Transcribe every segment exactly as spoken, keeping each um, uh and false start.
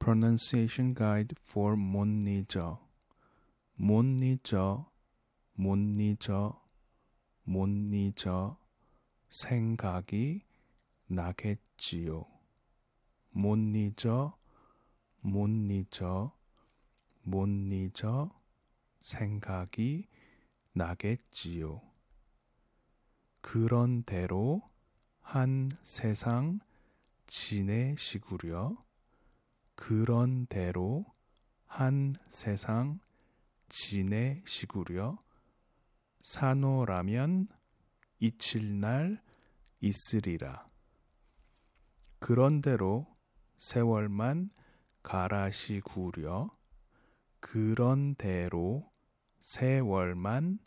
Pronunciation Guide for 못 잊어. 못 잊어, 못 잊어, 못 잊어. 생각이 나겠지요. 못 잊어, 못 잊어, 못 잊어. 생각이 나겠지요. 그런 대로 한 세상 지내시구려. 그런 대로 한 세상 지내시구려. 사노라면 잊힐 날 있으리라. 그런 대로 세월만 가라시구려. 그런 대로 세월만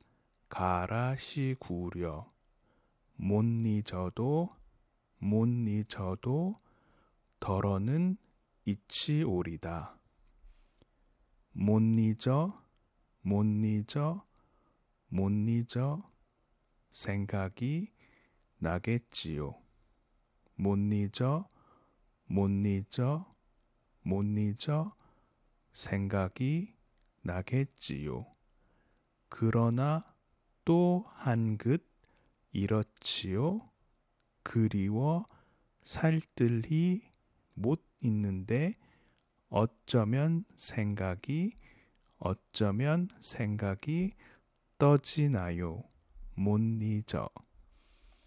가라시구려. 못 잊어도 못 잊어도 덜어는 잊히오리다. 못 잊어, 못 잊어, 못 잊어. 생각이 나겠지요. 못 잊어, 못 잊어, 못 잊어. 생각이 나겠지요. 그러나 또 한긋 이렇지요. 그리워 살뜰히 못 잊는데 어쩌면 생각이 어쩌면 생각이 떠지나요. 못 잊어.